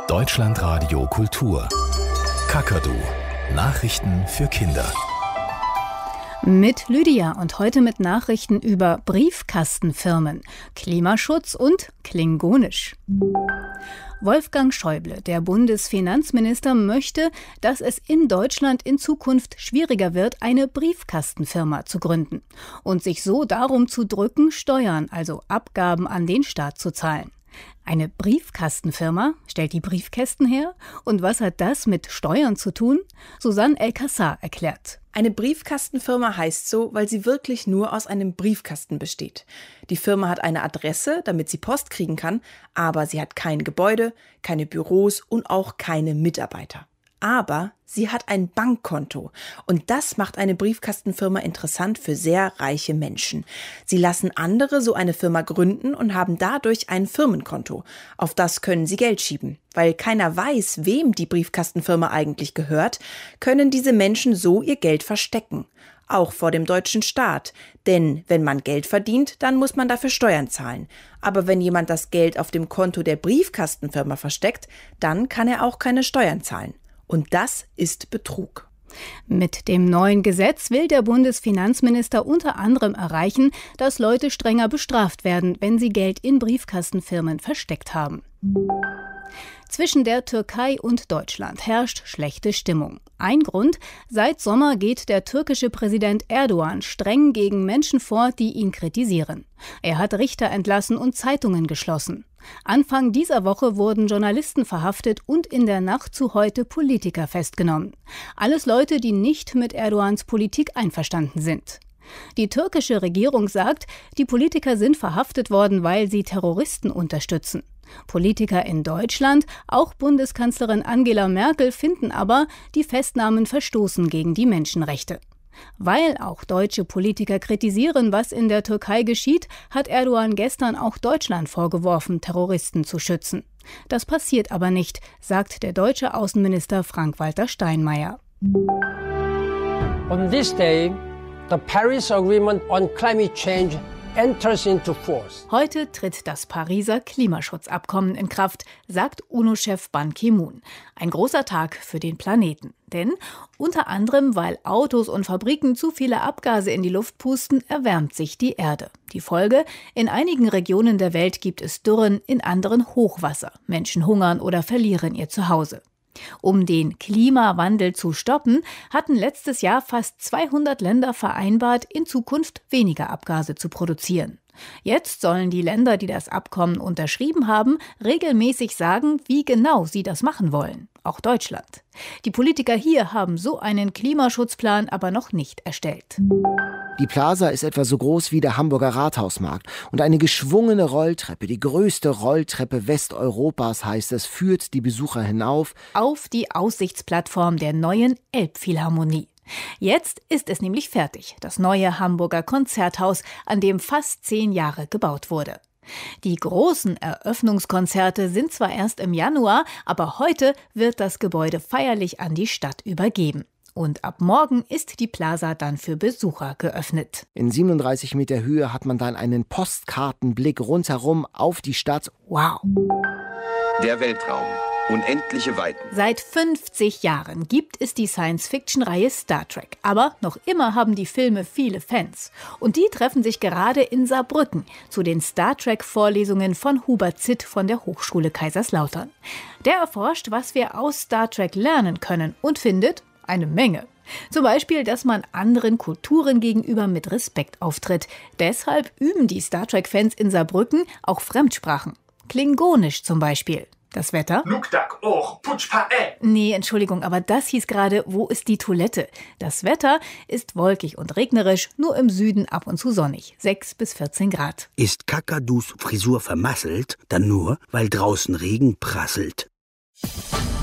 Deutschlandradio Kultur. Kakadu. Nachrichten für Kinder. Mit Lydia und heute mit Nachrichten über Briefkastenfirmen, Klimaschutz und Klingonisch. Wolfgang Schäuble, der Bundesfinanzminister, möchte, dass es in Deutschland in Zukunft schwieriger wird, eine Briefkastenfirma zu gründen und sich so darum zu drücken, Steuern, also Abgaben an den Staat zu zahlen. Eine Briefkastenfirma stellt die Briefkästen her? Und was hat das mit Steuern zu tun? Susanne El-Kassar erklärt. Eine Briefkastenfirma heißt so, weil sie wirklich nur aus einem Briefkasten besteht. Die Firma hat eine Adresse, damit sie Post kriegen kann, aber sie hat kein Gebäude, keine Büros und auch keine Mitarbeiter. Aber sie hat ein Bankkonto und das macht eine Briefkastenfirma interessant für sehr reiche Menschen. Sie lassen andere so eine Firma gründen und haben dadurch ein Firmenkonto. Auf das können sie Geld schieben. Weil keiner weiß, wem die Briefkastenfirma eigentlich gehört, können diese Menschen so ihr Geld verstecken. Auch vor dem deutschen Staat. Denn wenn man Geld verdient, dann muss man dafür Steuern zahlen. Aber wenn jemand das Geld auf dem Konto der Briefkastenfirma versteckt, dann kann er auch keine Steuern zahlen. Und das ist Betrug. Mit dem neuen Gesetz will der Bundesfinanzminister unter anderem erreichen, dass Leute strenger bestraft werden, wenn sie Geld in Briefkastenfirmen versteckt haben. Zwischen der Türkei und Deutschland herrscht schlechte Stimmung. Ein Grund: Seit Sommer geht der türkische Präsident Erdogan streng gegen Menschen vor, die ihn kritisieren. Er hat Richter entlassen und Zeitungen geschlossen. Anfang dieser Woche wurden Journalisten verhaftet und in der Nacht zu heute Politiker festgenommen. Alles Leute, die nicht mit Erdogans Politik einverstanden sind. Die türkische Regierung sagt, die Politiker sind verhaftet worden, weil sie Terroristen unterstützen. Politiker in Deutschland, auch Bundeskanzlerin Angela Merkel, finden aber, die Festnahmen verstoßen gegen die Menschenrechte. Weil auch deutsche Politiker kritisieren, was in der Türkei geschieht, hat Erdogan gestern auch Deutschland vorgeworfen, Terroristen zu schützen. Das passiert aber nicht, sagt der deutsche Außenminister Frank-Walter Steinmeier. On this day, the Paris Agreement on Climate Change enters into force. Heute tritt das Pariser Klimaschutzabkommen in Kraft, sagt UNO-Chef Ban Ki-moon. Ein großer Tag für den Planeten. Denn unter anderem, weil Autos und Fabriken zu viele Abgase in die Luft pusten, erwärmt sich die Erde. Die Folge: In einigen Regionen der Welt gibt es Dürren, in anderen Hochwasser. Menschen hungern oder verlieren ihr Zuhause. Um den Klimawandel zu stoppen, hatten letztes Jahr fast 200 Länder vereinbart, in Zukunft weniger Abgase zu produzieren. Jetzt sollen die Länder, die das Abkommen unterschrieben haben, regelmäßig sagen, wie genau sie das machen wollen. Auch Deutschland. Die Politiker hier haben so einen Klimaschutzplan aber noch nicht erstellt. Die Plaza ist etwa so groß wie der Hamburger Rathausmarkt und eine geschwungene Rolltreppe, die größte Rolltreppe Westeuropas heißt es, führt die Besucher hinauf auf die Aussichtsplattform der neuen Elbphilharmonie. Jetzt ist es nämlich fertig, das neue Hamburger Konzerthaus, an dem fast 10 Jahre gebaut wurde. Die großen Eröffnungskonzerte sind zwar erst im Januar, aber heute wird das Gebäude feierlich an die Stadt übergeben. Und ab morgen ist die Plaza dann für Besucher geöffnet. In 37 Meter Höhe hat man dann einen Postkartenblick rundherum auf die Stadt. Wow! Der Weltraum. Unendliche Weiten. Seit 50 Jahren gibt es die Science-Fiction-Reihe Star Trek. Aber noch immer haben die Filme viele Fans. Und die treffen sich gerade in Saarbrücken zu den Star Trek-Vorlesungen von Hubert Zitt von der Hochschule Kaiserslautern. Der erforscht, was wir aus Star Trek lernen können und findet eine Menge. Zum Beispiel, dass man anderen Kulturen gegenüber mit Respekt auftritt. Deshalb üben die Star Trek-Fans in Saarbrücken auch Fremdsprachen. Klingonisch zum Beispiel. Das Wetter? Nee, Entschuldigung, aber das hieß gerade, wo ist die Toilette? Das Wetter ist wolkig und regnerisch, nur im Süden ab und zu sonnig. 6 bis 14 Grad. Ist Kakadus Frisur vermasselt, dann nur, weil draußen Regen prasselt.